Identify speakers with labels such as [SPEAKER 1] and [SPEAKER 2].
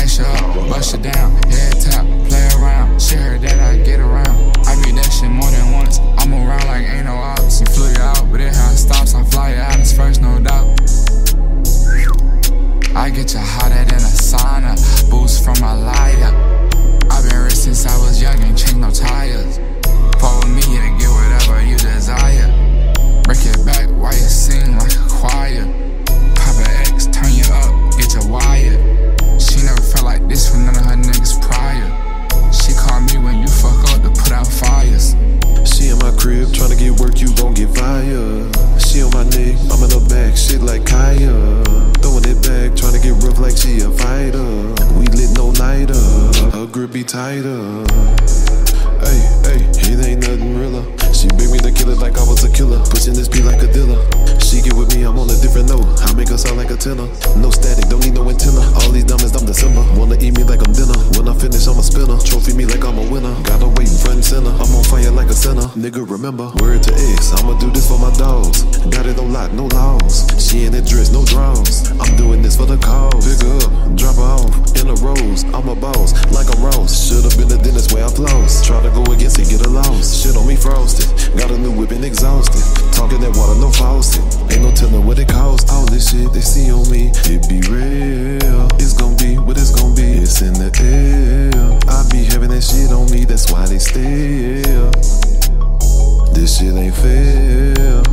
[SPEAKER 1] Ice you up, bust you down, head tap, play around. She heard that I get around. I beat that shit more than once. I'm around like ain't no ops. He flew you out, but it has stops. I fly you out, it's first, no doubt. I get you hotter than a sauna, boost from a liar. I've been rich since I was young, ain't changed no tires. Follow me to get whatever you desire. Break it back while you sing like a choir. Pop an X, turn you up, get you wired. She never felt like this from none of her niggas prior. She called me when you fuck up to put out fires.
[SPEAKER 2] She in my crib, tryna get work, you gon' get fired. She on my neck, I'm in her back, shit like Kaya. Throwing it back, tryna get rough like she a fighter. We lit no nighter, her grip be tighter. Hey, it ain't nothing realer. She beg me to kill it like I was a killer. Pushing this beat like a dealer. She get with me, I'm on a different note. I make her sound like a tenor. No static, don't need no antenna. All these diamonds, I'm December. Wanna eat me like I'm dinner. When I finish, I'm a spinner. Trophy me like I'm a winner. Gotta wait front and center. I'm on fire like a sinner. Nigga, remember, word to X. I'ma do this for my dogs. Got it on lock, no laws. She in that dress, no draws. I'm doing this for the cause. Pick her up, drop her off. In a rose, I'm a boss. Like I'm Ross. Should've been the dentist where I floss. Try to go against it, get a loss. Shit on me frosted. Got a new whip and exhausted. Talking that water, no faucet. Ain't no telling what it cost. All this shit they see on me, it be real. It's gon' be what it's gon' be. It's in the air. I be having that shit on me, that's why they stare. This shit ain't fair.